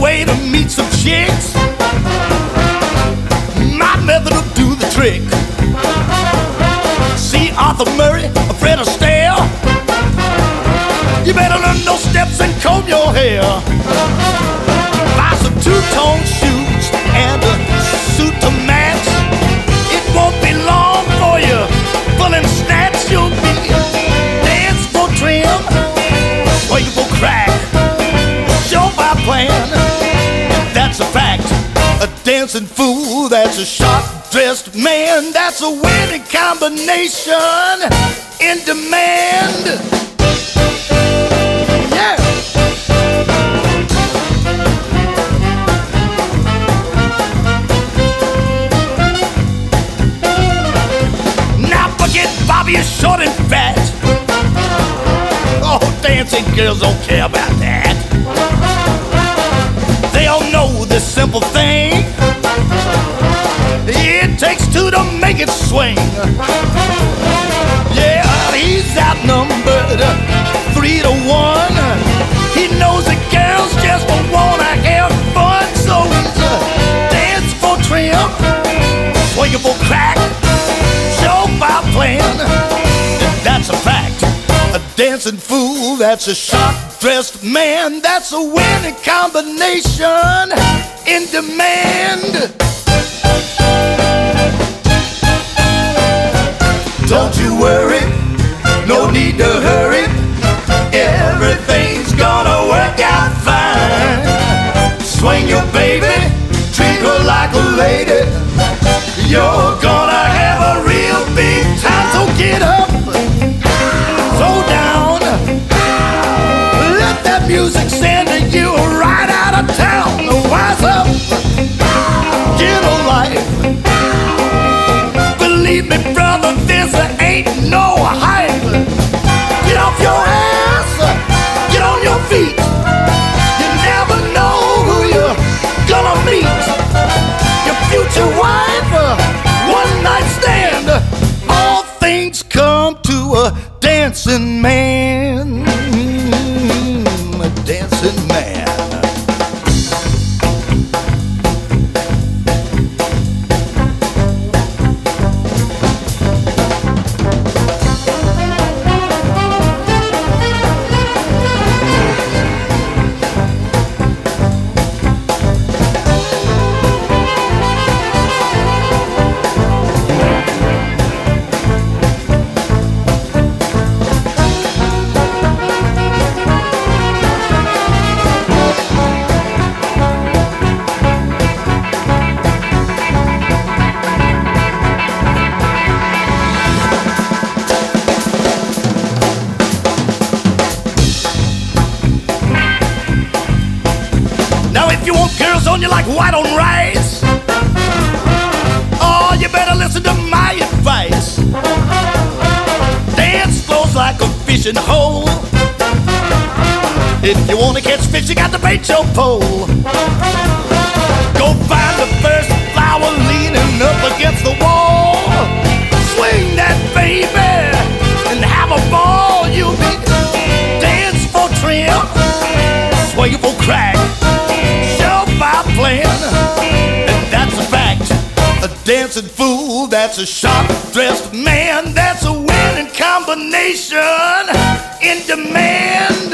way to meet some chicks. My method will do the trick. See Arthur Murray, Fred Astaire. You better learn those steps and comb your hair. Buy some two-tone shoes and a suit to match. It won't be long for you pulling snatch. You'll be dance for trim, swing for crack, show by plan. That's a fact. A dancing fool, that's a sharp-dressed man. That's a winning combination in demand. Yeah. Now forget Bobby is short and fat. Oh, dancing girls don't care about that. They all know this simple thing. It takes two to make it swing. Yeah, he's outnumbered 3-1. He knows that girls just don't wanna have fun, so he's dance for trim, swinging for crack, show by plan. That's a fact. A dancing fool, that's a sharp-dressed man. That's a winning combination in demand. Don't you worry, no need to hurry. Everything's gonna work out fine. Swing your baby, treat her like a lady. You're gonna have a real big time. So get up, throw down, let that music send you right out of town. Wise up, get a life. Believe me, brother, this ain't no hype. Get off your ass, get on your feet. You never know who you're gonna meet. Your future wife, one night stand. All things come to a dancing man. A dancing man. If you want girls on you like white on rice, oh, you better listen to my advice. Dance flows like a fishing hole. If you wanna catch fish, you got to bait your pole. Go find the first flower leaning up against the wall. Swing that baby and have a ball. You'll be dance for trim, swing for crack, plan. And that's a fact. A dancing fool, that's a sharp-dressed man. That's a winning combination in demand.